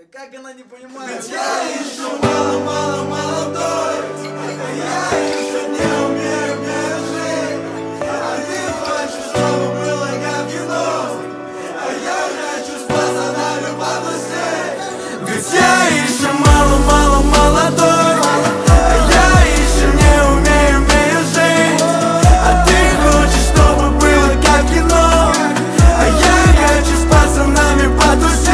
Как она не понимает? Я еще мало молодой, я еще не умею жить. А ты хочешь, чтобы было как кино, а я хочу с пацанами потусить. Ведь я еще мало молодой, я еще не умею жить. А ты хочешь, чтобы было как кино, а я хочу с пацанами потусить.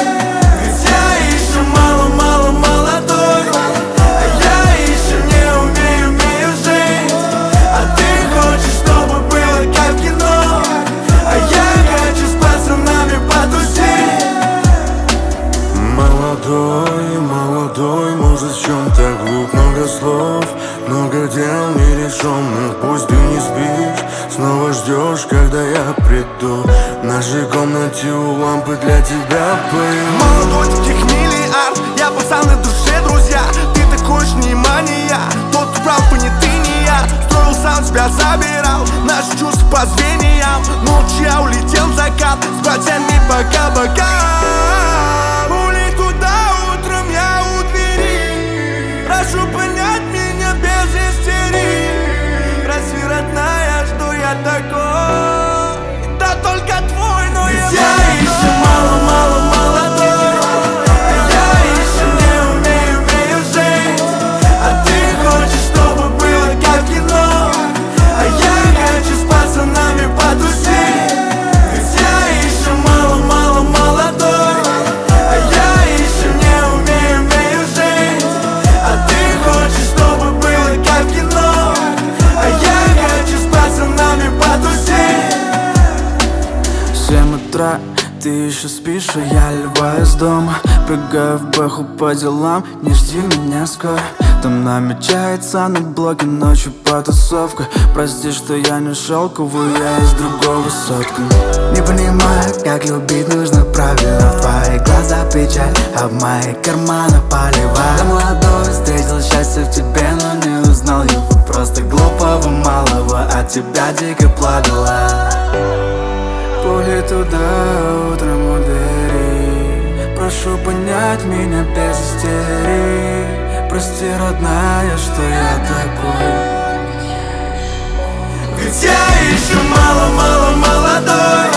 Молодой, может, в чем так глуп? Много слов, много дел нерешенных. Пусть ты не спишь, снова ждешь, когда я приду. В нашей комнате у лампы для тебя пою. Молодой, таких миллиард, я пацан и душе, друзья. Ты такой ж внимание, тот прав, не ты, не я. Строил сам, тебя забирал, наши чувства по звеньям. Ночью я улетел в закат, с братьями пока-пока. Прошу понять меня без истерии. Разве родная, что я такой? Да только твой, но ведь я еще мало молодой, я еще не умею жить. А ты хочешь, чтобы было как кино, а я хочу с пацанами потусить. Ведь я еще мало молодой, я еще не умею жить. А ты хочешь, чтобы было как кино, а я хочу с пацанами потусить. 7 утра, ты еще спишь, а я ливаю из дома. Прыгаю в бэху по делам, не жди меня скоро. Там намечается на блоке ночью потусовка. Прости, что я не шелковый, я из другого сотка. Не понимаю, как любить нужно правильно. В твои глаза печаль, а в мои карманы поливай. Я молодой, встретил счастье в тебе, но не узнал его. Просто глупого малого, от тебя дико плакала. Пули туда, утром у двери. Прошу понять меня без истерии. Прости, родная, что я такой. Ведь я еще мало молодой,